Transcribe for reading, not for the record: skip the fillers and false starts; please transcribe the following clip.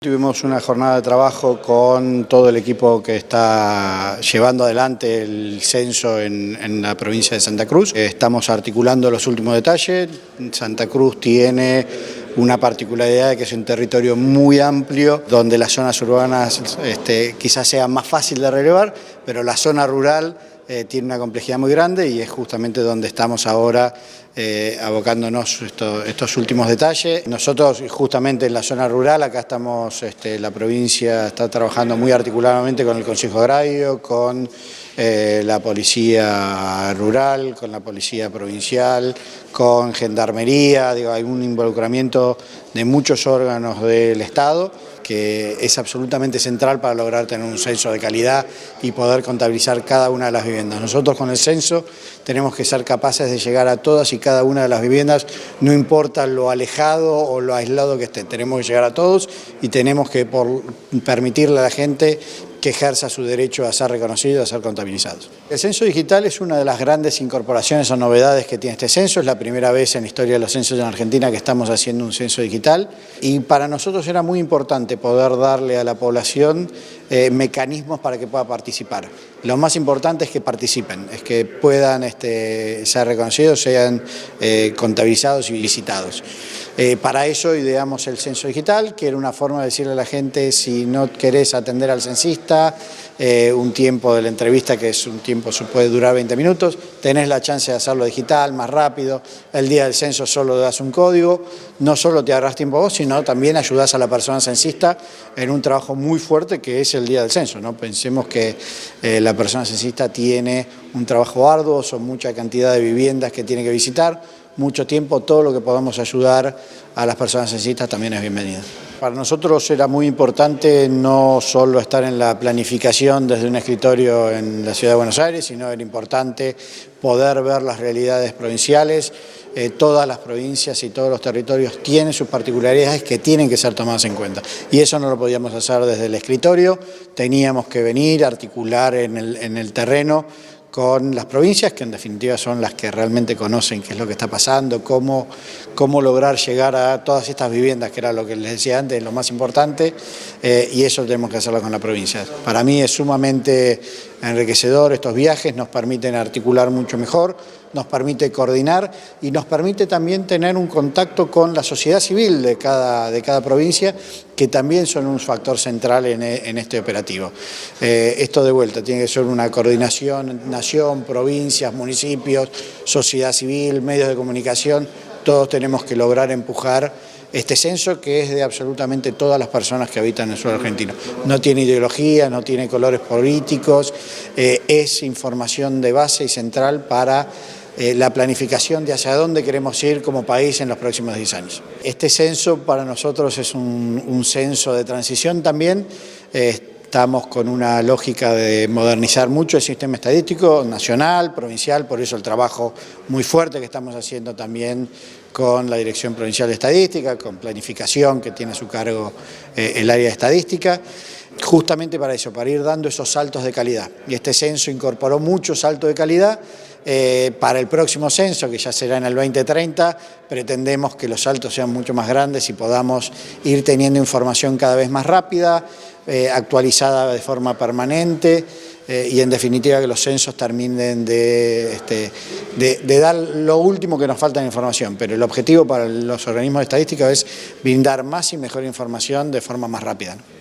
Tuvimos una jornada de trabajo con todo el equipo que está llevando adelante el censo en la provincia de Santa Cruz. Estamos articulando los últimos detalles. Santa Cruz tiene una particularidad de que es un territorio muy amplio, donde las zonas urbanas quizás sea más fácil de relevar, pero la zona rural tiene una complejidad muy grande y es justamente donde estamos ahora abocándonos estos últimos detalles. Nosotros justamente en la zona rural, acá estamos, la provincia está trabajando muy articuladamente con el Consejo Agrario, con la Policía Rural, con la Policía Provincial, con Gendarmería, hay un involucramiento de muchos órganos del Estado que es absolutamente central para lograr tener un censo de calidad y poder contabilizar cada una de las viviendas. Nosotros con el censo tenemos que ser capaces de llegar a todas y cada una de las viviendas, no importa lo alejado o lo aislado que esté, tenemos que llegar a todos y tenemos que permitirle a la gente que ejerza su derecho a ser reconocido, a ser contabilizados. El censo digital es una de las grandes incorporaciones o novedades que tiene este censo. Es la primera vez en la historia de los censos en Argentina que estamos haciendo un censo digital y para nosotros era muy importante poder darle a la población mecanismos para que pueda participar. Lo más importante es que participen, es que puedan ser reconocidos, sean contabilizados y visitados. Para eso ideamos el censo digital, que era una forma de decirle a la gente, si no querés atender al censista, un tiempo de la entrevista, que es un tiempo, puede durar 20 minutos, tenés la chance de hacerlo digital, más rápido, el día del censo solo das un código, no solo te ahorrás tiempo vos, sino también ayudás a la persona censista en un trabajo muy fuerte que es el día del censo, ¿no? Pensemos que la persona censista tiene un trabajo arduo, son mucha cantidad de viviendas que tiene que visitar, mucho tiempo, todo lo que podamos ayudar a las personas censistas también es bienvenido. Para nosotros era muy importante no solo estar en la planificación desde un escritorio en la Ciudad de Buenos Aires, sino era importante poder ver las realidades provinciales. Todas las provincias y todos los territorios tienen sus particularidades que tienen que ser tomadas en cuenta. Y eso no lo podíamos hacer desde el escritorio, teníamos que venir a articular en el terreno con las provincias, que en definitiva son las que realmente conocen qué es lo que está pasando, cómo lograr llegar a todas estas viviendas, que era lo que les decía antes, lo más importante, y eso tenemos que hacerlo con la provincia. Para mí es sumamente enriquecedor estos viajes, nos permiten articular mucho mejor, nos permite coordinar y nos permite también tener un contacto con la sociedad civil de cada provincia, que también son un factor central en este operativo. Esto de vuelta tiene que ser una coordinación, nación, provincias, municipios, sociedad civil, medios de comunicación, todos tenemos que lograr empujar este censo que es de absolutamente todas las personas que habitan en el suelo argentino. No tiene ideología, no tiene colores políticos, es información de base y central para la planificación de hacia dónde queremos ir como país en los próximos 10 años. Este censo para nosotros es un censo de transición también. Estamos con una lógica de modernizar mucho el sistema estadístico nacional, provincial, por eso el trabajo muy fuerte que estamos haciendo también con la Dirección Provincial de Estadística, con planificación que tiene a su cargo el área de estadística, justamente para eso, para ir dando esos saltos de calidad. Y este censo incorporó muchos saltos de calidad. Para el próximo censo, que ya será en el 2030, pretendemos que los saltos sean mucho más grandes y podamos ir teniendo información cada vez más rápida, actualizada de forma permanente y en definitiva que los censos terminen de dar lo último que nos falta en información, pero el objetivo para los organismos de estadística es brindar más y mejor información de forma más rápida, ¿no?